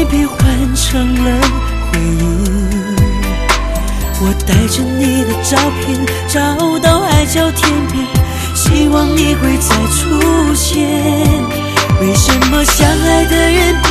爱被换成了回忆。我带着你的照片找到海角天边，希望你会再出现。为什么相爱的人